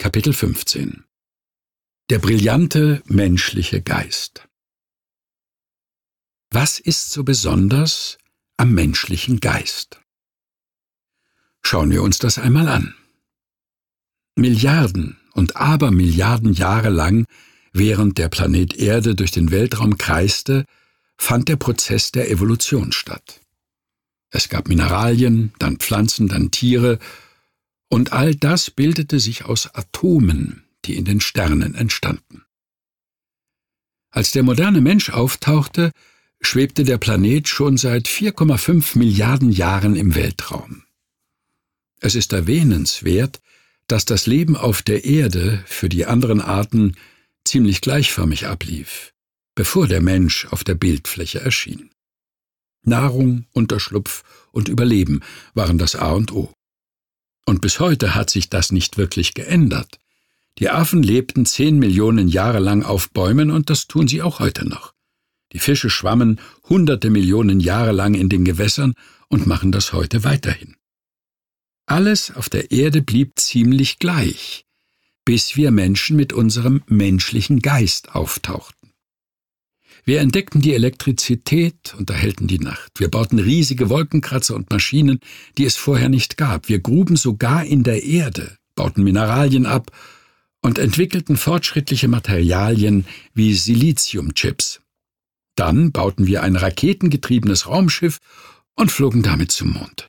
Kapitel 15 Der brillante menschliche Geist. Was ist so besonders am menschlichen Geist? Schauen wir uns das einmal an. Milliarden und Abermilliarden Jahre lang, während der Planet Erde durch den Weltraum kreiste, fand der Prozess der Evolution statt. Es gab Mineralien, dann Pflanzen, dann Tiere, und all das bildete sich aus Atomen, die in den Sternen entstanden. Als der moderne Mensch auftauchte, schwebte der Planet schon seit 4,5 Milliarden Jahren im Weltraum. Es ist erwähnenswert, dass das Leben auf der Erde für die anderen Arten ziemlich gleichförmig ablief, bevor der Mensch auf der Bildfläche erschien. Nahrung, Unterschlupf und Überleben waren das A und O. Und bis heute hat sich das nicht wirklich geändert. Die Affen lebten 10 Millionen Jahre lang auf Bäumen und das tun sie auch heute noch. Die Fische schwammen hunderte Millionen Jahre lang in den Gewässern und machen das heute weiterhin. Alles auf der Erde blieb ziemlich gleich, bis wir Menschen mit unserem menschlichen Geist auftauchten. Wir entdeckten die Elektrizität und erhellten die Nacht. Wir bauten riesige Wolkenkratzer und Maschinen, die es vorher nicht gab. Wir gruben sogar in der Erde, bauten Mineralien ab und entwickelten fortschrittliche Materialien wie Siliziumchips. Dann bauten wir ein raketengetriebenes Raumschiff und flogen damit zum Mond.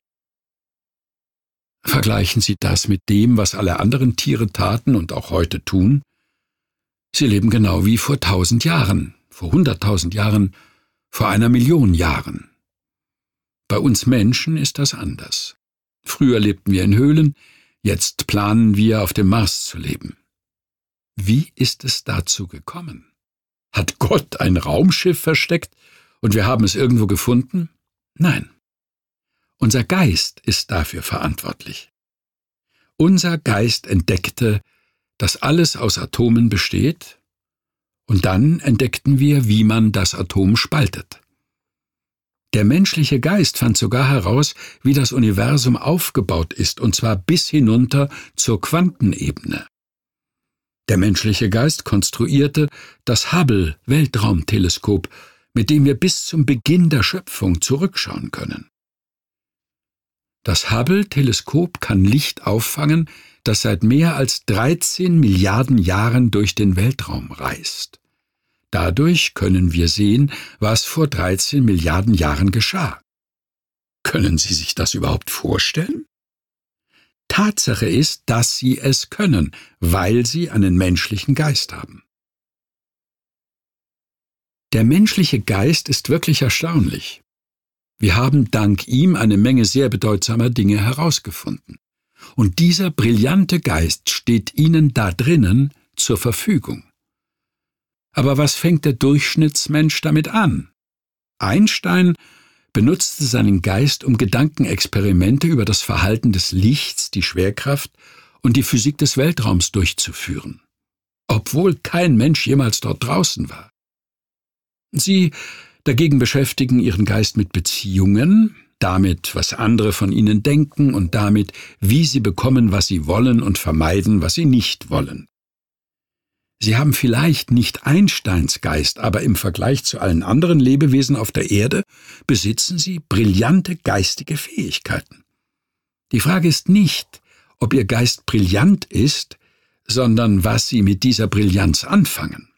Vergleichen Sie das mit dem, was alle anderen Tiere taten und auch heute tun. Sie leben genau wie vor 1000 Jahren, vor 100.000 Jahren, vor 1 Million Jahren. Bei uns Menschen ist das anders. Früher lebten wir in Höhlen, jetzt planen wir, auf dem Mars zu leben. Wie ist es dazu gekommen? Hat Gott ein Raumschiff versteckt und wir haben es irgendwo gefunden? Nein. Unser Geist ist dafür verantwortlich. Unser Geist entdeckte, dass alles aus Atomen besteht, und dann entdeckten wir, wie man das Atom spaltet. Der menschliche Geist fand sogar heraus, wie das Universum aufgebaut ist, und zwar bis hinunter zur Quantenebene. Der menschliche Geist konstruierte das Hubble-Weltraumteleskop, mit dem wir bis zum Beginn der Schöpfung zurückschauen können. Das Hubble-Teleskop kann Licht auffangen, das seit mehr als 13 Milliarden Jahren durch den Weltraum reist. Dadurch können wir sehen, was vor 13 Milliarden Jahren geschah. Können Sie sich das überhaupt vorstellen? Tatsache ist, dass Sie es können, weil Sie einen menschlichen Geist haben. Der menschliche Geist ist wirklich erstaunlich. Wir haben dank ihm eine Menge sehr bedeutsamer Dinge herausgefunden. Und dieser brillante Geist steht Ihnen da drinnen zur Verfügung. Aber was fängt der Durchschnittsmensch damit an? Einstein benutzte seinen Geist, um Gedankenexperimente über das Verhalten des Lichts, die Schwerkraft und die Physik des Weltraums durchzuführen, obwohl kein Mensch jemals dort draußen war. Sie dagegen beschäftigen ihren Geist mit Beziehungen, damit, was andere von ihnen denken und damit, wie sie bekommen, was sie wollen und vermeiden, was sie nicht wollen. Sie haben vielleicht nicht Einsteins Geist, aber im Vergleich zu allen anderen Lebewesen auf der Erde besitzen sie brillante geistige Fähigkeiten. Die Frage ist nicht, ob ihr Geist brillant ist, sondern was sie mit dieser Brillanz anfangen.